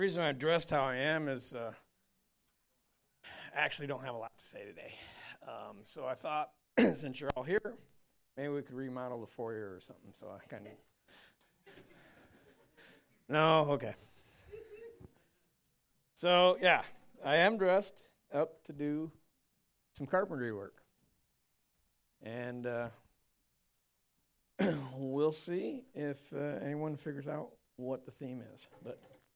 The reason I'm dressed how I am is I actually don't have a lot to say today. So I thought, since you're all here, maybe we could remodel the foyer or something. So I kind of... No? Okay. So, yeah, I am dressed up to do some carpentry work. And we'll see if anyone figures out what the theme is. But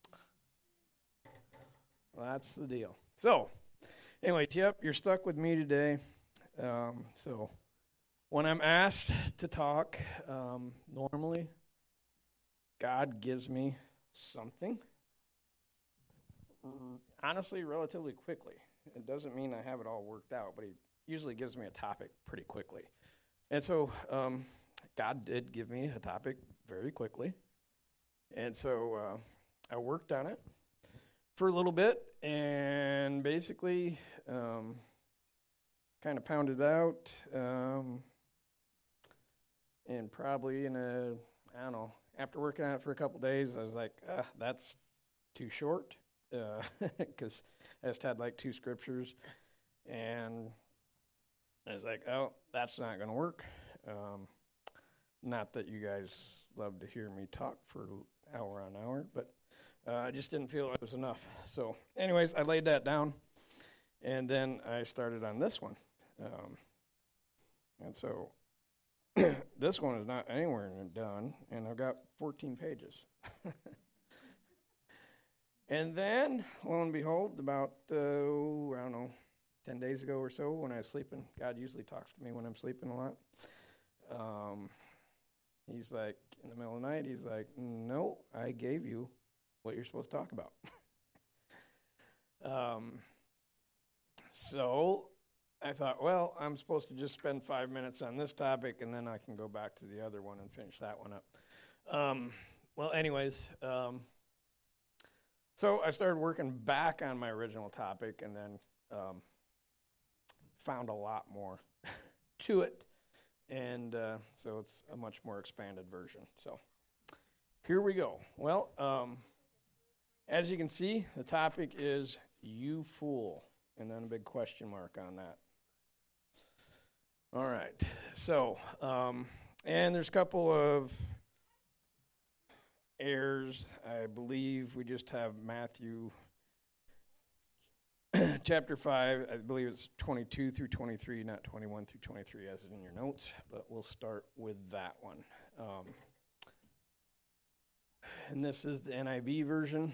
that's the deal. So, anyway, yep, you're stuck with me today. So, when I'm asked to talk, normally, God gives me something, honestly, relatively quickly. It doesn't mean I have it all worked out, but He usually gives me a topic pretty quickly. And so, God did give me a topic very quickly. And so, I worked on it for a little bit, and basically kind of pounded out, and probably after working on it for a couple days, I was like, that's too short, because I just had like 2 scriptures, and I was like, oh, that's not going to work. Not that you guys love to hear me talk for hour on hour, but I just didn't feel it was enough. So anyways, I laid that down, and then I started on this one. And so this one is not anywhere near done, and I've got 14 pages. And then, lo and behold, about, 10 days ago or so, when I was sleeping, God usually talks to me when I'm sleeping a lot. He's like, in the middle of the night, he's like, no, I gave you what you're supposed to talk about. So I thought, well, I'm supposed to just spend 5 minutes on this topic, and then I can go back to the other one and finish that one up. So I started working back on my original topic, and then found a lot more to it. And so it's a much more expanded version. So here we go. Well, as you can see, the topic is "You Fool," and then a big question mark on that. All right. So, and there's a couple of errors. I believe we just have Matthew chapter 5. I believe it's 22 through 23, not 21 through 23 as it in your notes, but we'll start with that one. And this is the NIV version.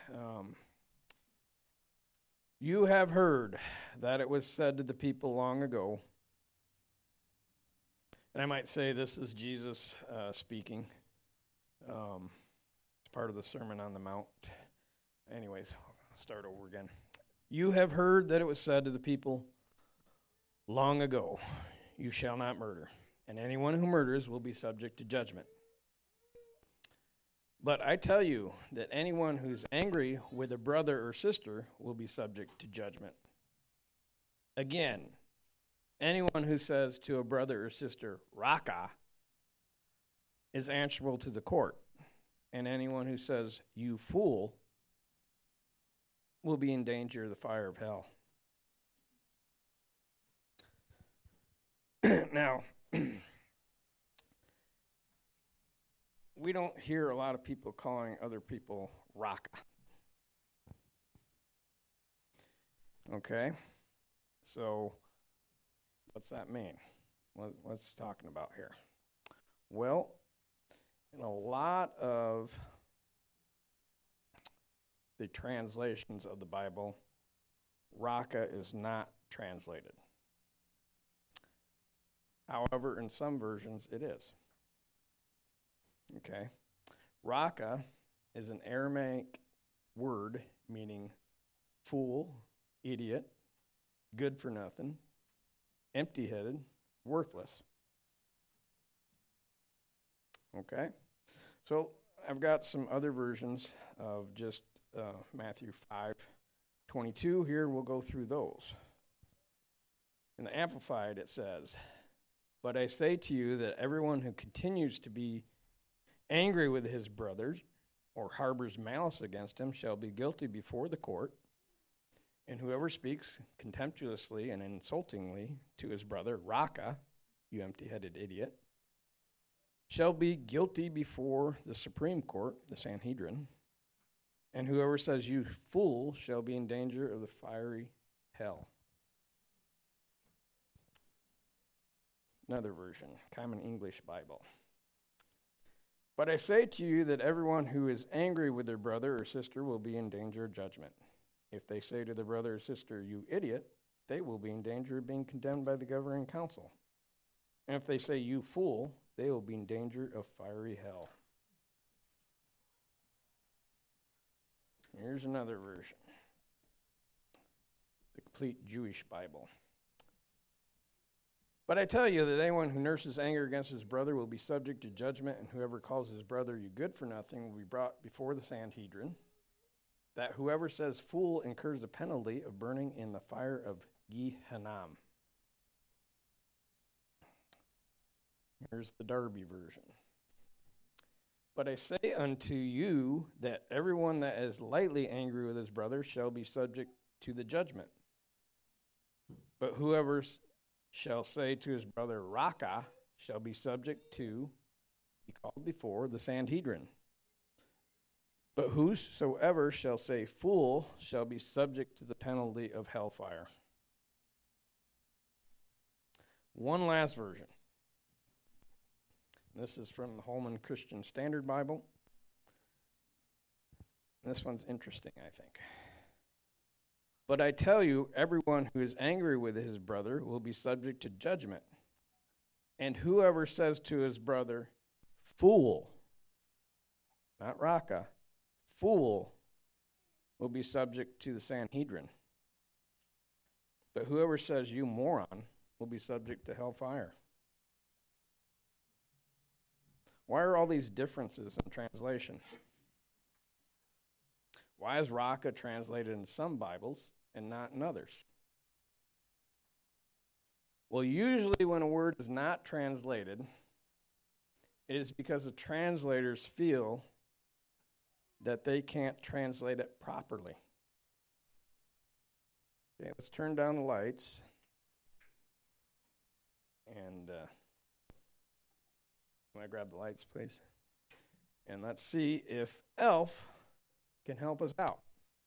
You have heard that it was said to the people long ago, and I might say this is Jesus speaking. It's part of the Sermon on the Mount. Anyways, I'll start over again. You have heard that it was said to the people long ago, you shall not murder, and anyone who murders will be subject to judgment. But I tell you that anyone who's angry with a brother or sister will be subject to judgment. Again, anyone who says to a brother or sister, Raka, is answerable to the court. And anyone who says, you fool, will be in danger of the fire of hell. Now, we don't hear a lot of people calling other people Raka. Okay? So, what's that mean? What's he talking about here? Well, in a lot of the translations of the Bible, Raka is not translated. However, in some versions, it is. Okay. Raka is an Aramaic word meaning fool, idiot, good for nothing, empty-headed, worthless. Okay. So I've got some other versions of just Matthew 5:22 here. We'll go through those. In the Amplified, it says, but I say to you that everyone who continues to be angry with his brothers or harbors malice against him shall be guilty before the court, and whoever speaks contemptuously and insultingly to his brother, Raka, you empty-headed idiot, shall be guilty before the Supreme Court, the Sanhedrin, and whoever says, you fool, shall be in danger of the fiery hell. Another version, Common English Bible. But I say to you that everyone who is angry with their brother or sister will be in danger of judgment. If they say to their brother or sister, you idiot, they will be in danger of being condemned by the governing council. And if they say, you fool, they will be in danger of fiery hell. Here's another version, the Complete Jewish Bible. But I tell you that anyone who nurses anger against his brother will be subject to judgment, and whoever calls his brother you good for nothing will be brought before the Sanhedrin. That whoever says fool incurs the penalty of burning in the fire of Gehenna. Here's the Darby version. But I say unto you that everyone that is lightly angry with his brother shall be subject to the judgment. But whoever shall say to his brother, Raka, shall be subject to be called before the Sanhedrin. But whosoever shall say fool shall be subject to the penalty of hellfire. One last version. This is from the Holman Christian Standard Bible. This one's interesting, I think. But I tell you, everyone who is angry with his brother will be subject to judgment. And whoever says to his brother, fool, not Raka, fool, will be subject to the Sanhedrin. But whoever says, you moron, will be subject to hellfire. Why are all these differences in translation? Why is Raka translated in some Bibles and not in others? Well, usually when a word is not translated, it is because the translators feel that they can't translate it properly. Okay, let's turn down the lights. And can I grab the lights, please? And let's see if Elf can help us out.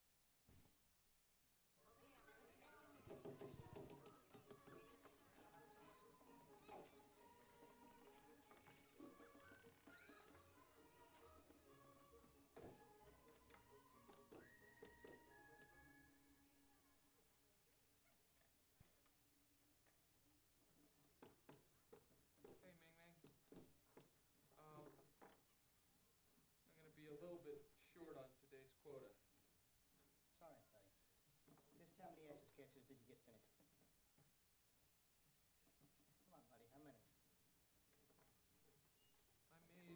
A little bit short on today's quota. It's all right, buddy. Just how many etch-a-sketches did you get finished? Come on, buddy, how many? I made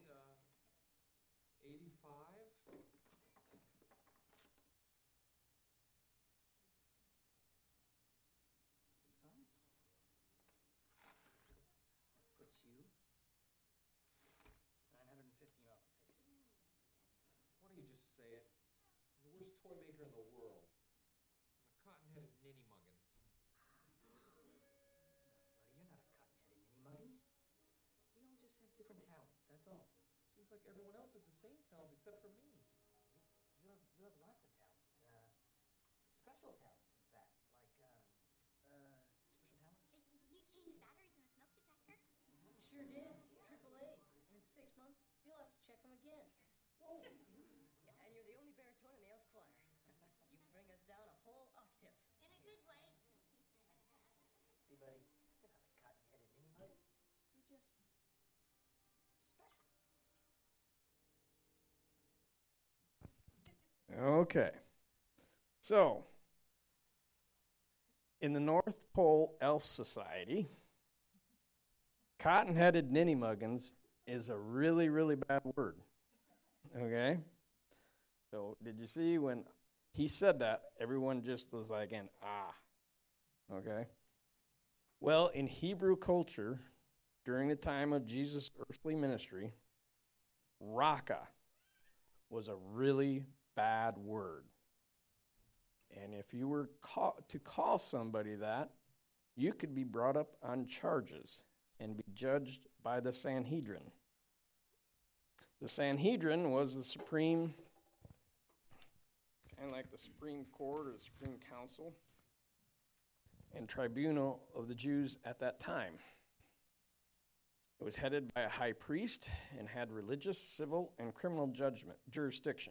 85. 85? Puts you 915 off the pace. Why don't you just say it? I'm the worst toy maker in the world. I'm a cotton-headed ninny-muggins. No, buddy, you're not a cotton-headed ninny-muggins. We all just have different talents, that's all. Seems like everyone else has the same talents except for me. You have lots of talents. Special talents, in fact. Like, special talents? You changed batteries in the smoke detector? Sure did. Triple A's. And in 6 months, you'll have to check them again. Whoa. And you're the only baritone in the elf choir. You bring us down a whole octave. In a good way. See, buddy, you're not a cotton-headed ninny-muggins. You're just special. Okay. So, in the North Pole Elf Society, cotton-headed ninny-muggins is a really, really bad word. Okay? So, did you see when he said that, everyone just was like, okay? Well, in Hebrew culture, during the time of Jesus' earthly ministry, Raka was a really bad word. And if you were to call somebody that, you could be brought up on charges and be judged by the Sanhedrin. The Sanhedrin was the supreme, kind of like the Supreme Court or the Supreme Council and tribunal of the Jews at that time. It was headed by a high priest and had religious, civil, and criminal jurisdiction.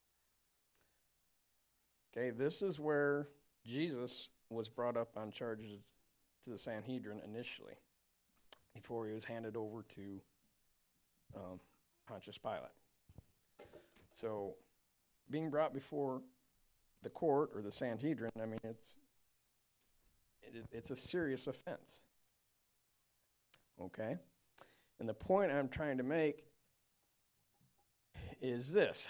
Okay, this is where Jesus was brought up on charges to the Sanhedrin initially, before he was handed over to Pontius Pilate. So, being brought before the court or the Sanhedrin, I mean, it's a serious offense. Okay? And the point I'm trying to make is this.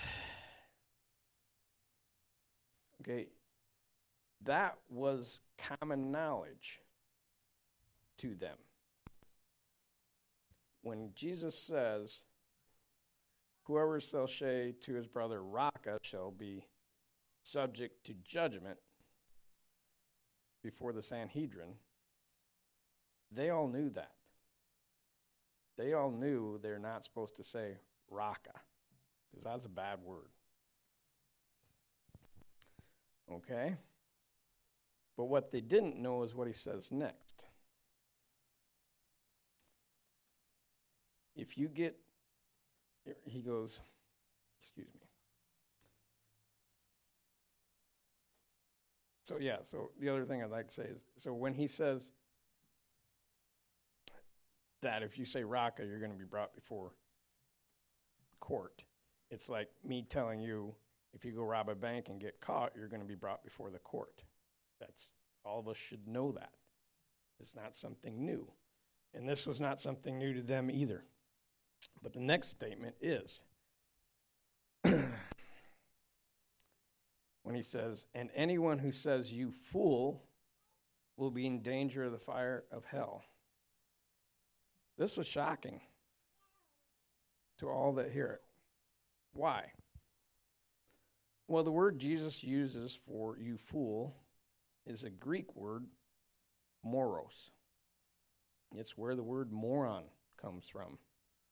Okay, that was common knowledge to them. When Jesus says, whoever shall say to his brother, Raca, shall be subject to judgment before the Sanhedrin, they all knew that. They all knew they're not supposed to say Raca, because that's a bad word. Okay? But what they didn't know is what he says next. If you get, he goes, excuse me. So the other thing I'd like to say is, so when he says that if you say Raca, you're going to be brought before court, it's like me telling you, if you go rob a bank and get caught, you're going to be brought before the court. That's, all of us should know that. It's not something new. And this was not something new to them either. But the next statement is, when he says, and anyone who says, you fool, will be in danger of the fire of hell. This was shocking to all that hear it. Why? Well, the word Jesus uses for you fool is a Greek word, moros. It's where the word moron comes from.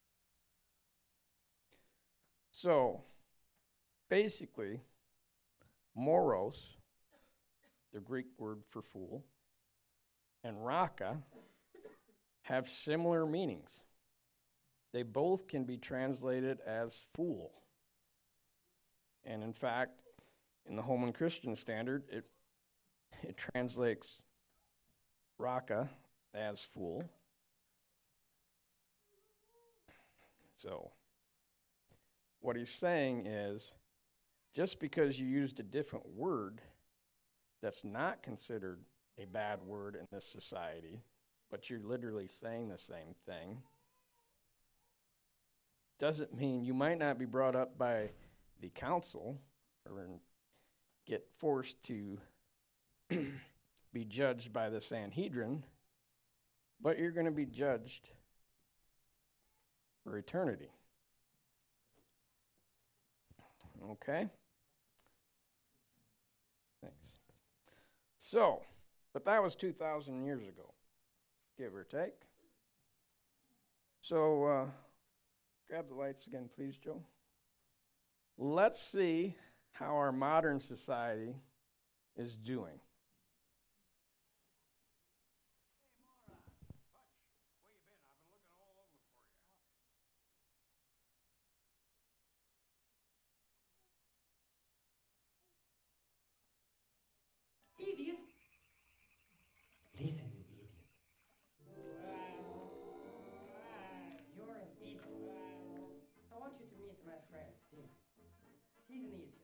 So, basically, moros, the Greek word for fool, and Raca have similar meanings. They both can be translated as fool. And in fact, in the Holman Christian Standard, it translates Raca as fool. So, what he's saying is, just because you used a different word that's not considered a bad word in this society, but you're literally saying the same thing, doesn't mean you might not be brought up by the council or get forced to be judged by the Sanhedrin, but you're going to be judged for eternity. Okay? Thanks. So, but that was 2,000 years ago, give or take. So, grab the lights again, please, Joe. Let's see how our modern society is doing. Idiot! Listen, you idiot. You're an idiot. I want you to meet my friend, Steve. He's an idiot.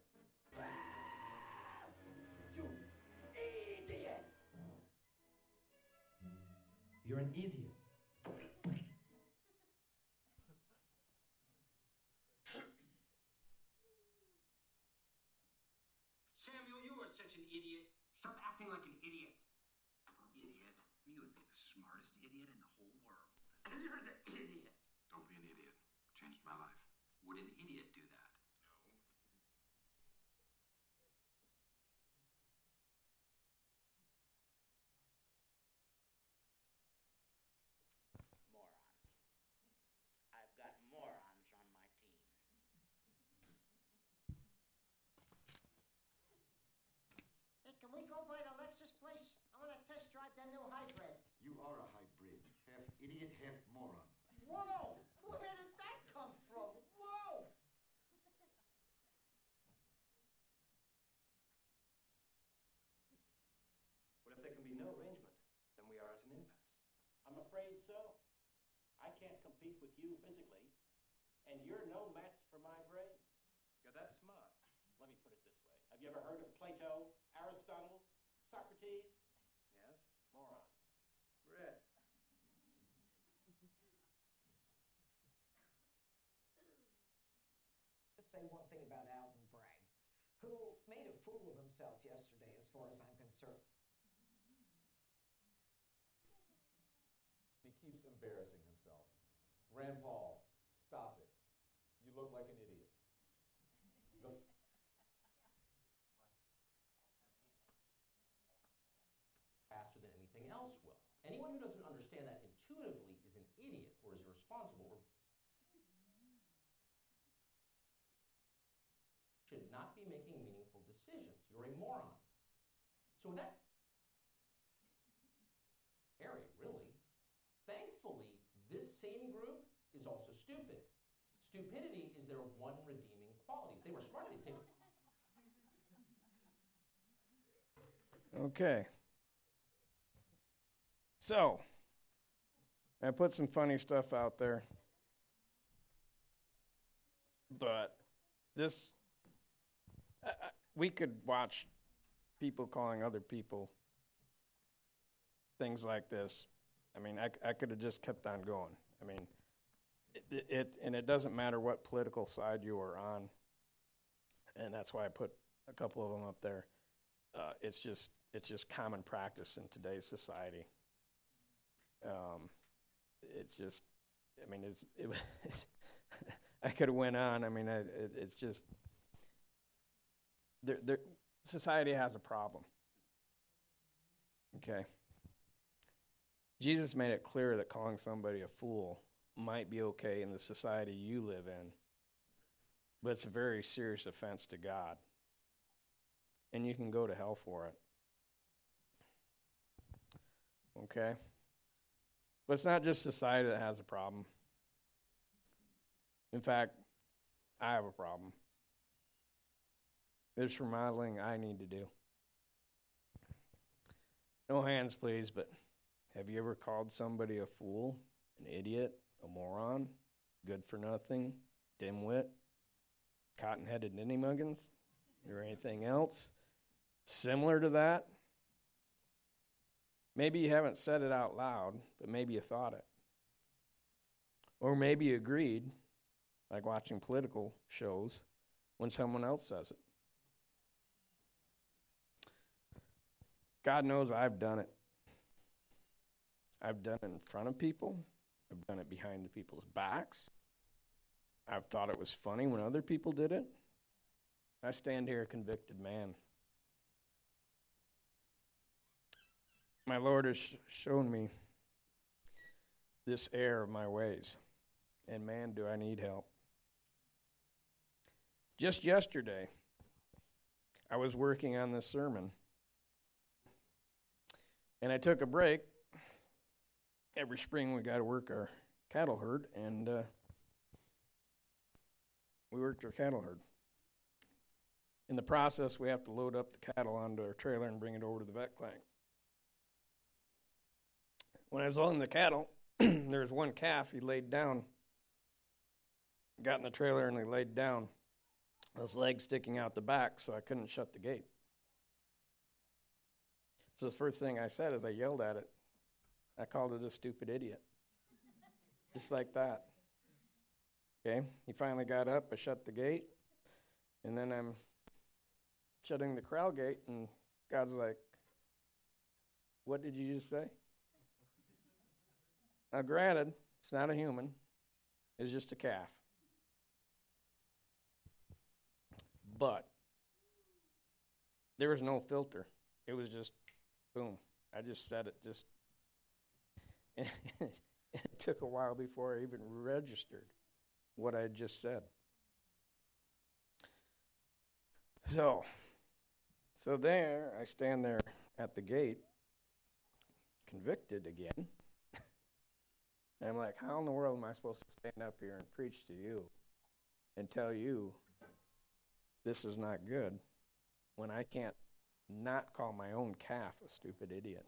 You idiot! You're an idiot. Samuel, you are such an idiot. Stop acting like an idiot. Idiot? You would be the smartest idiot in the whole world. You're the idiot. Don't be an idiot. Changed my life. Would an idiot do that? No. idiot, half moron. Whoa! Where did that come from? Whoa! What if there can be no arrangement? Then we are at an impasse. I'm afraid so. I can't compete with you physically, and you're no match for my brains. You're that smart. Let me put it this way. Have you ever heard of Plato, Aristotle, Socrates? Yes? Morons. Red. Just say one thing about Alvin Bragg, who made a fool of himself yesterday as far as I'm concerned. He keeps embarrassing himself. Rand Paul, stop it. You look like an idiot. Go. Faster than anything else will. Anyone who doesn't understand that intuitively is an idiot or is irresponsible or should not be making meaningful decisions. You're a moron. So that area, really, thankfully, this same group is also stupid. Stupidity is their one redeeming quality. If they were smart, they'd take it. Okay. So, I put some funny stuff out there. But this, we could watch people calling other people things like this. I mean, I could have just kept on going. I mean, it doesn't matter what political side you are on, and that's why I put a couple of them up there. It's just common practice in today's society. It's just, I mean, I could have went on. I mean, it's just, society has a problem. Okay. Jesus made it clear that calling somebody a fool might be okay in the society you live in, but it's a very serious offense to God, and you can go to hell for it. Okay? But it's not just society that has a problem. In fact, I have a problem. There's remodeling I need to do. No hands, please, but have you ever called somebody a fool, an idiot, a moron, good for nothing, dimwit, cotton-headed ninny-muggins, or anything else similar to that? Maybe you haven't said it out loud, but maybe you thought it. Or maybe you agreed, like watching political shows, when someone else says it. God knows I've done it. I've done it in front of people. I've done it behind the people's backs. I've thought it was funny when other people did it. I stand here a convicted man. My Lord has shown me this error of my ways, and man, do I need help. Just yesterday, I was working on this sermon, and I took a break. Every spring we got to work our cattle herd, and we worked our cattle herd. In the process, we have to load up the cattle onto our trailer and bring it over to the vet clinic. When I was loading the cattle, there was one calf. He laid down, got in the trailer, and he laid down. His legs sticking out the back, so I couldn't shut the gate. So the first thing I said is I yelled at it. I called it a stupid idiot. Just like that. Okay, he finally got up, I shut the gate, and then I'm shutting the corral gate, and God's like, what did you just say? Now granted, it's not a human, it's just a calf. But there was no filter. It was just, boom. I just said it, and it took a while before I even registered what I had just said. So there, I stand there at the gate, convicted again. And I'm like, how in the world am I supposed to stand up here and preach to you and tell you this is not good when I can't not call my own calf a stupid idiot?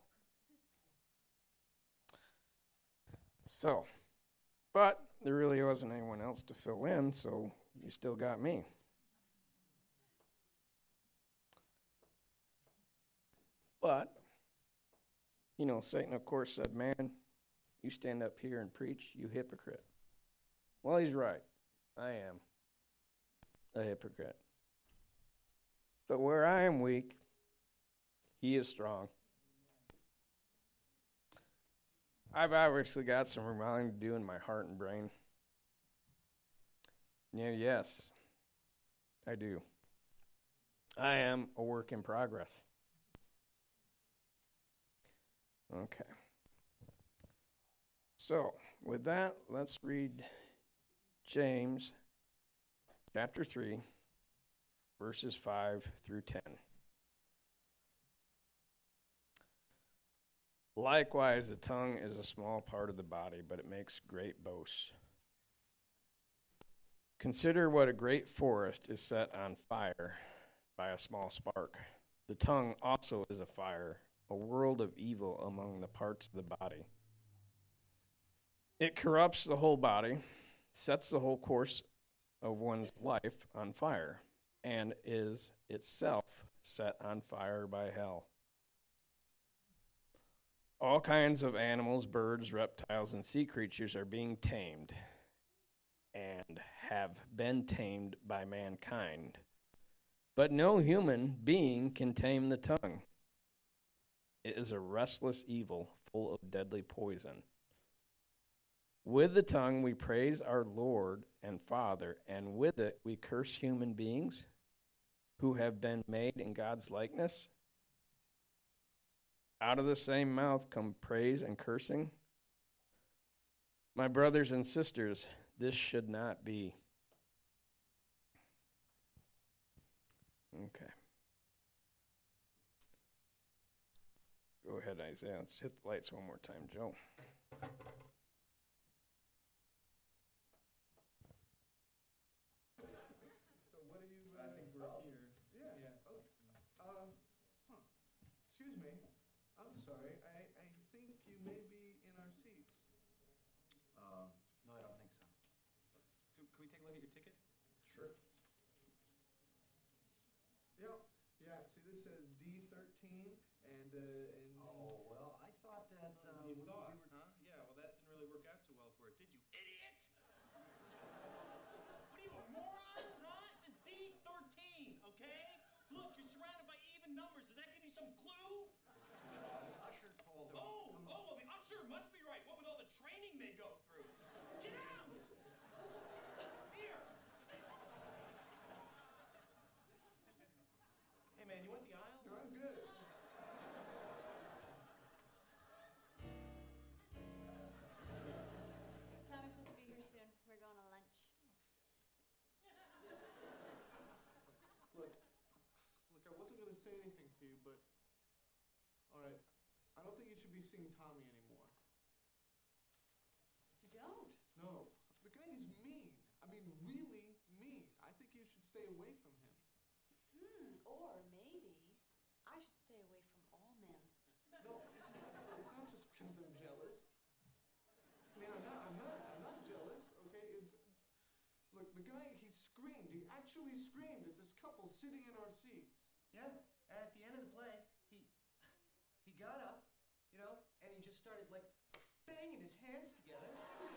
So, but there really wasn't anyone else to fill in, so you still got me. But, you know, Satan, of course, said, man, you stand up here and preach, you hypocrite. Well, he's right. I am a hypocrite. But where I am weak, he is strong. I've obviously got some remodeling to do in my heart and brain. Yeah, yes, I do. I am a work in progress. Okay. So, with that, let's read James chapter 3, verses 5 through 10. Likewise, the tongue is a small part of the body, but it makes great boasts. Consider what a great forest is set on fire by a small spark. The tongue also is a fire, a world of evil among the parts of the body. It corrupts the whole body, sets the whole course of one's life on fire, and is itself set on fire by hell. All kinds of animals, birds, reptiles, and sea creatures are being tamed and have been tamed by mankind. But no human being can tame the tongue. It is a restless evil full of deadly poison. With the tongue we praise our Lord and Father, and with it we curse human beings who have been made in God's likeness. Out of the same mouth come praise and cursing. My brothers and sisters, this should not be. Okay. Go ahead, Isaiah. Let's hit the lights one more time, Joe. So what are you... I think we're here. Yeah. Okay. Excuse me. I'm sorry. I think you may be in our seats. No, I don't think so. Can we take a look at your ticket? Sure. Yep. Yeah, see, this says D13, and... Oh, well, I thought that... you thought, huh? Yeah, well, that didn't really work out too well for it, did you, idiot? What are you, a moron? Huh? It says D13, okay? Look, you're surrounded by even numbers. Does that give you some clue? The usher told him... Oh, well, the usher must be right. What with all the training they go through? Get out! Here! Hey, man, you want the aisle? No, I'm good. Tommy's supposed to be here soon. We're going to lunch. Look, I wasn't going to say anything to you, but... All right, I don't think you should be seeing Tommy anymore. You don't? No. The guy is mean. I mean, really mean. I think you should stay away from him. Or maybe I should stay away from all men. No, it's not just because I'm jealous. I mean, I'm not jealous, okay? It's... Look, the guy, he screamed. He actually screamed at this couple sitting in our seats. Yeah, and at the end of the play, he got up, you know, and he just started, like, banging his hands together.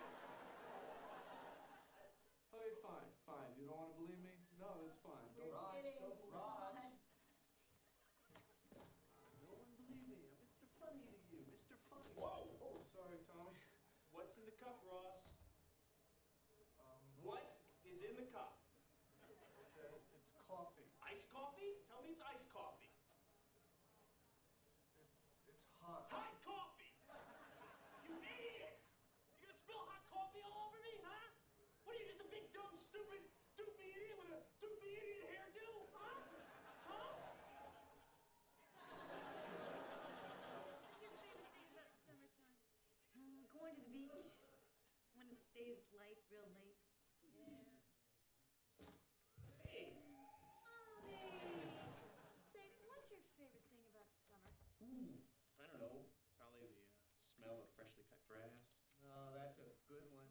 Okay, fine. You don't want to believe me? No, that's fine. Don't... Ross. No one believe me. I'm Mr. Funny to you. Mr. Funny. Whoa! Oh, sorry, Tommy. What's in the cup, Ross? What is in the cup? It's coffee. Iced coffee? Tell me it's iced coffee. It's hot. Hot coffee! You idiot! I don't know. Probably the smell of freshly cut grass. Oh, that's a good one.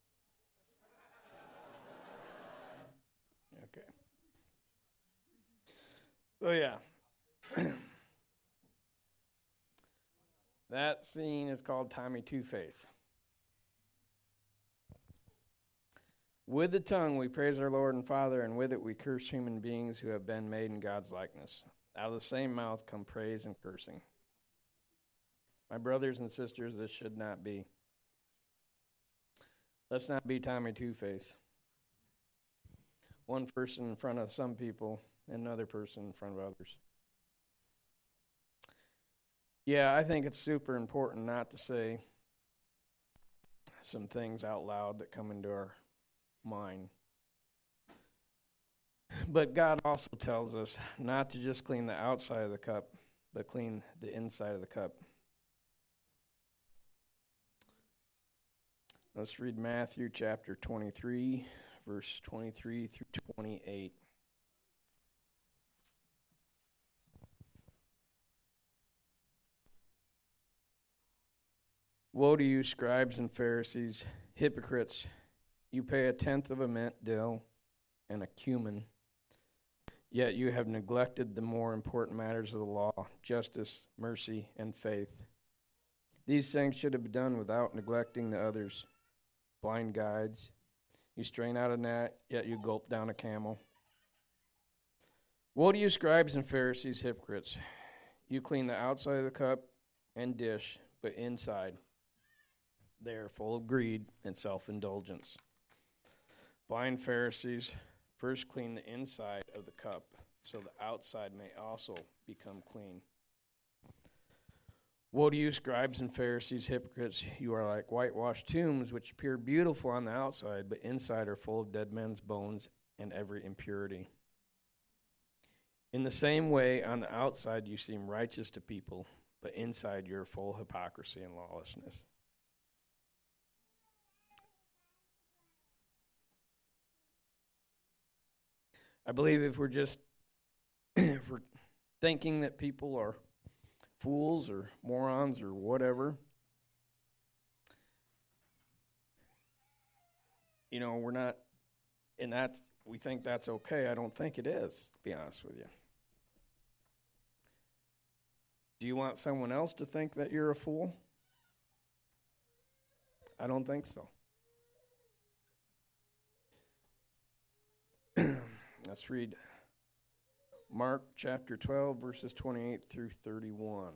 Okay. So yeah. That scene is called Tommy Two-Face. With the tongue we praise our Lord and Father, and with it we curse human beings who have been made in God's likeness. Out of the same mouth come praise and cursing. My brothers and sisters, this should not be. Let's not be Tommy Two-Face. One person in front of some people, and another person in front of others. Yeah, I think it's super important not to say some things out loud that come into our mind. But God also tells us not to just clean the outside of the cup, but clean the inside of the cup. Let's read Matthew chapter 23, verse 23 through 28. Woe to you, scribes and Pharisees, hypocrites! You pay a tenth of a mint, dill, and a cumin, yet you have neglected the more important matters of the law, justice, mercy, and faith. These things should have been done without neglecting the others. Blind guides, you strain out a gnat, yet you gulp down a camel. Woe to you, scribes and Pharisees, hypocrites! You clean the outside of the cup and dish, but inside they are full of greed and self-indulgence. Blind Pharisees, first clean the inside of the cup, so the outside may also become clean. Woe to you, scribes and Pharisees, hypocrites! You are like whitewashed tombs, which appear beautiful on the outside, but inside are full of dead men's bones and every impurity. In the same way, on the outside you seem righteous to people, but inside you are full of hypocrisy and lawlessness. I believe if we're thinking that people are fools or morons or whatever, we're not, and we think that's okay. I don't think it is, to be honest with you. Do you want someone else to think that you're a fool? I don't think so. Let's read Mark chapter 12, verses 28 through 31.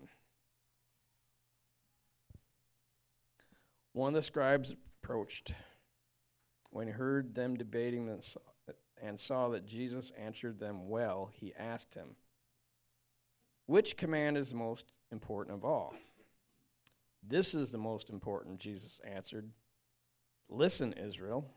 One of the scribes approached. When he heard them debating and saw that Jesus answered them well, he asked him, "Which command is the most important of all?" "This is the most important," Jesus answered. "Listen, Israel.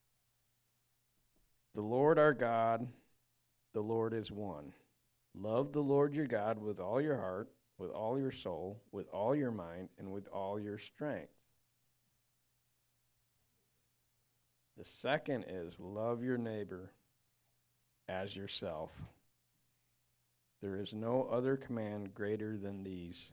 The Lord our God, the Lord is one. Love the Lord your God with all your heart, with all your soul, with all your mind, and with all your strength. The second is love your neighbor as yourself. There is no other command greater than these."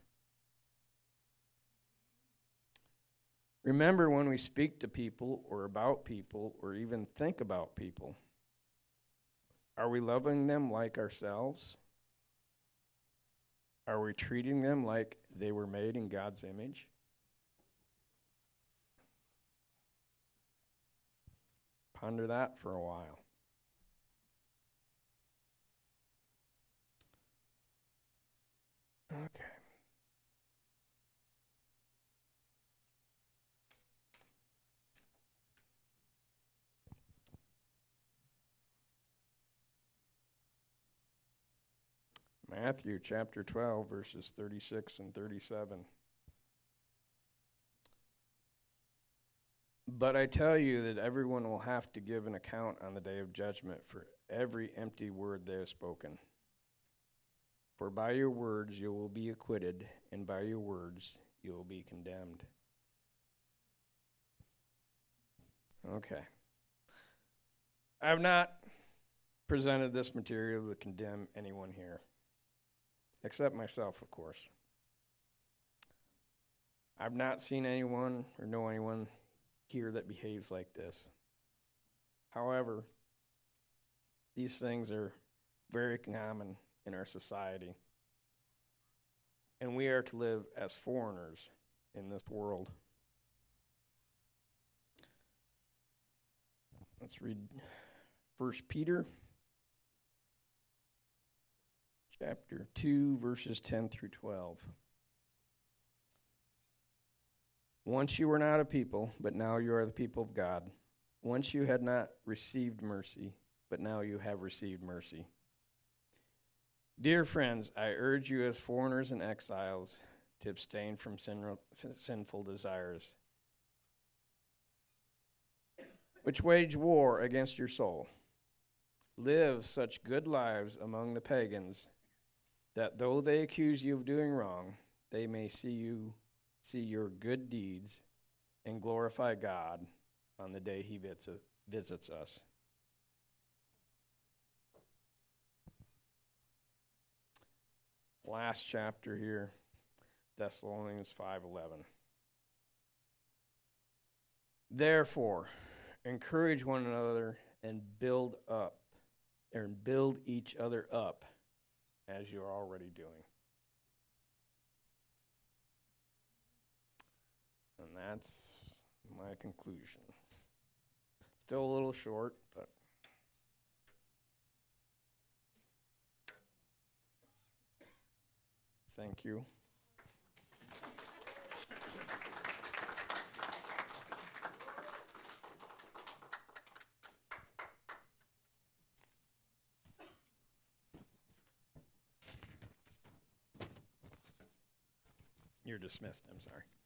Remember, when we speak to people or about people or even think about people, are we loving them like ourselves? Are we treating them like they were made in God's image? Ponder that for a while. Okay. Matthew chapter 12, verses 36 and 37. "But I tell you that everyone will have to give an account on the day of judgment for every empty word they have spoken. For by your words you will be acquitted, and by your words you will be condemned." Okay. I have not presented this material to condemn anyone here, except myself, of course. I've not seen anyone or know anyone here that behaves like this. However, these things are very common in our society. And we are to live as foreigners in this world. Let's read 1 Peter chapter 2, verses 10 through 12. Once you were not a people, but now you are the people of God. Once you had not received mercy, but now you have received mercy. Dear friends, I urge you as foreigners and exiles to abstain from sinful desires, which wage war against your soul. Live such good lives among the pagans that though they accuse you of doing wrong, they may see your good deeds and glorify God on the day he visits us. Last chapter here, Thessalonians 5:11. Therefore, encourage one another and build each other up as you're already doing. And that's my conclusion. Still a little short, but thank you. You're dismissed, I'm sorry.